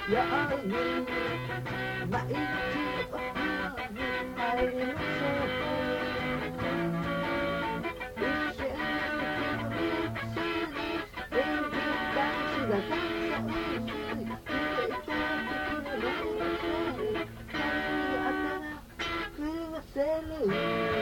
ように毎日お風呂に入りましょう。一緒に一緒に元気男子がたくさんいていた時に飲みましょう。髪に頭震わせる